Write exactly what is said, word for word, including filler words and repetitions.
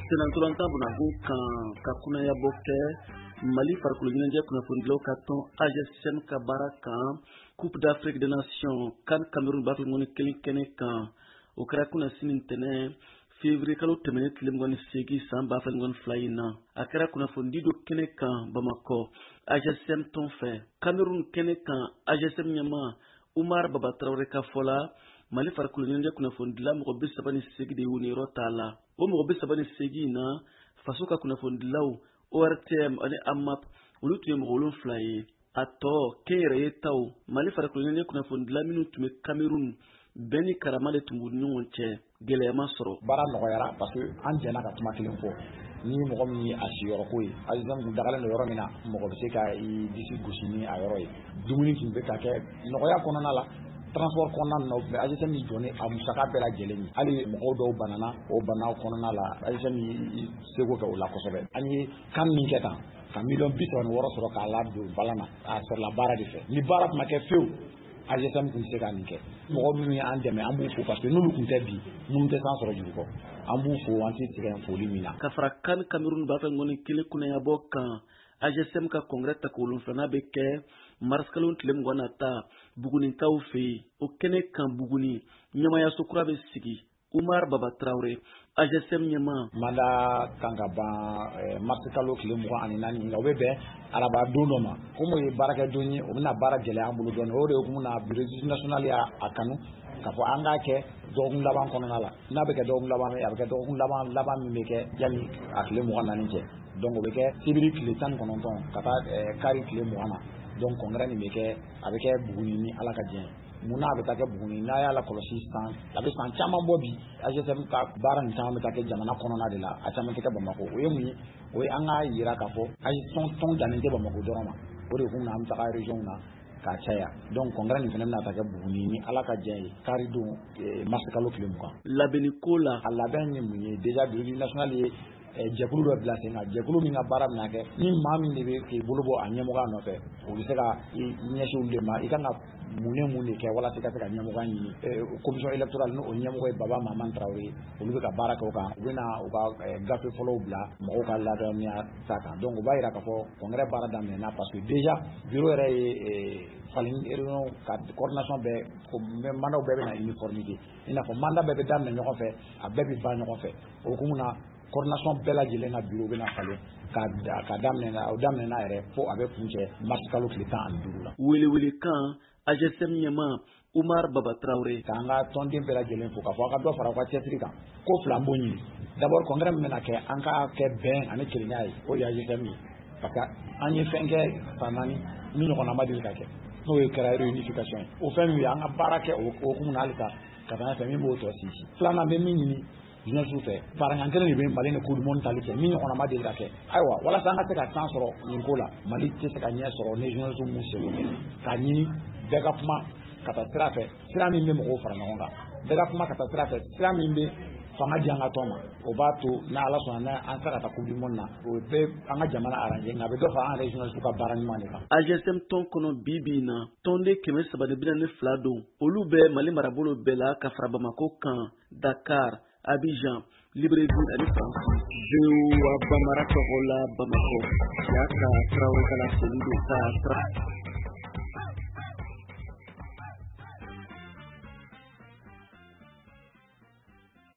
Senantolanta bunagu kan ka kunaya bɔ kɛ Mali farikolo ɲɛnajɛ kunnafonidilaw ka tɔn A G S M ka baara kan Coupe d'Afrique des Nations CAN Cameroun b'a fɛ ŋɔni kelen kɛnɛ kan o kɛra kunna sini ntɛnɛ février kalo tɛmɛnen tile mugan ni seegin san ba fila ni mugan ni fila in na a kɛra kunnafonidi dɔ kɛnɛ kan Bamakɔ A G S M tɔn fɛ Cameroun kɛnɛ kan A G S M ɲɛma Umar Baba Traoré ka fɔ la Mali farikolo ɲɛnajɛ kunnafonidila mɔgɔ bi saba ni seegin de y'u niyɔrɔ t'a la o mɔgɔ bi saba ni seegin na faso ka kunnafonidilaw O R T M ani A M A P olu tun ye mɔgɔ wolonfila ye a tɔ kɛnyɛrɛye taw Mali farikolo ɲɛnajɛ kunnafonidila minnu tun bɛ Cameroun bɛɛ ni karama de tun b'u ni ɲɔgɔn cɛ gɛlɛya ma sɔrɔ baara nɔgɔyara parce que an jɛna ka kuma kelen fɔ ni mɔgɔ min ye a siyɔrɔ ko ye A G S M kun dagalen don yɔrɔ min na mɔgɔ bɛ se ka i disi gosi ni a yɔrɔ ye dumuni tun bɛ ka kɛ nɔgɔya kɔnɔna la transport kɔnɔna na A G S M jɔ ni a musaka bɛɛ lajɛlen ye hali mɔgɔw dɔw banana o banaw kɔnɔna la A G S M seko kɛ o la kosɛbɛ an ye kan min kɛ tan ka miliyɔn bi saba ni wɔɔrɔ sɔrɔ k'a ladon balan na a sɔrɔla baara de fɛ ni baara tun ma kɛ fewu A G S M tun tɛ se ka nin kɛ mɔgɔ minnu ye an dɛmɛ an b'u fo parce que n'olu tun tɛ bi minnu tɛ san sɔrɔ juru kɔ an b'u fo an tɛ tigɛ foli min na ka fara CAN Cameroun b'a fɛ ŋɔni kelen kunnayabɔ kan A G S M ka congrès ta wolonfilanan bɛ kɛ mars kalo tile mugan na ta Bugunikaw fɛ yen o kɛnɛ kan Buguni ɲɛmayaso kura bɛ sigi Umar Baba Traoré A G S M ɲɛma manda kan ka ban mars kalo tile mugan ani naani nka o bɛ bɛn araba don dɔ ma comme o ye baarakɛ don ye o bɛna baara gɛlɛya an bolo dɔɔnin o de ye kun na bureau national y'a kanu k'a fɔ an k'a kɛ dɔgɔkun laban kɔnɔna la n'a bɛ kɛ dɔgɔkun laban a bɛ kɛ dɔgɔkun laban laban min bɛ kɛ yanni a tile mugan naani cɛ donc o bɛ kɛ sibiri tile tan ni kɔnɔntɔn ka taa kari tile mugan na donc congrès nin bɛ kɛ a bɛ kɛ Buguni ni Ala ka diɲɛ mun n'a bɛ taa kɛ Buguni n'a y'a la kɔlɔsi san a bɛ san caman bɔ bi A G S M ka baara nin caman bɛ taa kɛ jamana kɔnɔna de la a caman tɛ kɛ Bamakɔ o ye mun ye o ye an k'a yira k'a fɔ A G S M tɔn dannen tɛ Bamakɔ dɔrɔn ma o de kun na an bɛ taga région na k'a caya donc congrès nin fana bɛna taa kɛ Buguni ni Ala ka diɲɛ ye kari don mars kalo tile mugan labɛnni ko la a labɛn ye mun ye déjà bureau national ye jɛkulu dɔ bila sen kan jɛkulu min ka baara bɛna kɛ ni maa min de bɛ k'i bolo bɔ a ɲɛmɔgɔya nɔfɛ o bɛ se ka ɲɛsin olu de ma i kan ka mun ni mun de kɛ walasa i ka se ka ɲɛmɔgɔya ɲini commission électorale n'o ɲɛmɔgɔ ye Baba Maman Traoré olu bɛ ka baara kɛ o kan u bɛna u ka gafe fɔlɔw bila mɔgɔw ka ladɔnniya ta kan donc u b'a jira k'a fɔ congrès baara daminɛna parce que déjà bureau yɛrɛ ye falen réunion ka coordination bɛɛ mandaw bɛɛ bɛna uniformité i n'a fɔ mandat bɛɛ bɛ daminɛ ɲɔgɔn fɛ a bɛɛ bɛ ban ɲɔgɔn fɛ o hukumu na coordination bɛɛ lajɛlen ka bureau bɛna falen ka ka daminɛ o daminɛna yɛrɛ fo a bɛ kuncɛ mars kalo tile tan ani duuru la welewele kan A G S M ɲɛma Umar Baba Traoré k'an ka tɔnden bɛɛ lajɛlen fo k'a fɔ a ka dɔ fara u ka cɛsiri kan ko fila an b'o ɲini d'abord congrès min bɛna kɛ an ka kɛ bɛn ani kelenya ye o ye A G S M ye parce que an ye fɛn kɛ san naani min ɲɔgɔnna ma deli ka kɛ n'o ye kɛra réunification ye o fɛn min ye an ka baara kɛ o hukumu na halisa ka taa ɲɛfɛ min b'o tɔ sinsin filanan bɛ min ɲini jeunesse fɛ faraɲan kelen de bɛ Mali ni coupe du monde tali kɛ min ɲɔgɔnna ma deli ka kɛ ayiwa walasa an ka se ka temps sɔrɔ nin ko la Mali tɛ se ka ɲɛ sɔrɔ ni jeunesse m'u seko kɛ k'a ɲini bɛɛ ka kuma ka taa sira fɛ sira min bɛ mɔgɔw fara ɲɔgɔn kan bɛɛ ka kuma ka taa sira fɛ sira min bɛ fanga di an ka tɔn ma o b'a to n'a Ala sɔnna n'a an sera ka taa coupe du monde na o bɛ an ka jamana arranger nka a bɛ dɔ fara an yɛrɛ jeunesse ka baara ɲuman de kan A G S M tɔn kɔnɔ bi bi in na tɔnden kɛmɛ saba de bi naani ni fila don olu bɛ Mali marabolo bɛɛ la ka fara Bamako kan Dakar Abidjan Libreville ani Faransi Zewa Bamara tɔgɔ la Bamako Yaka Traoré ka la foli don ka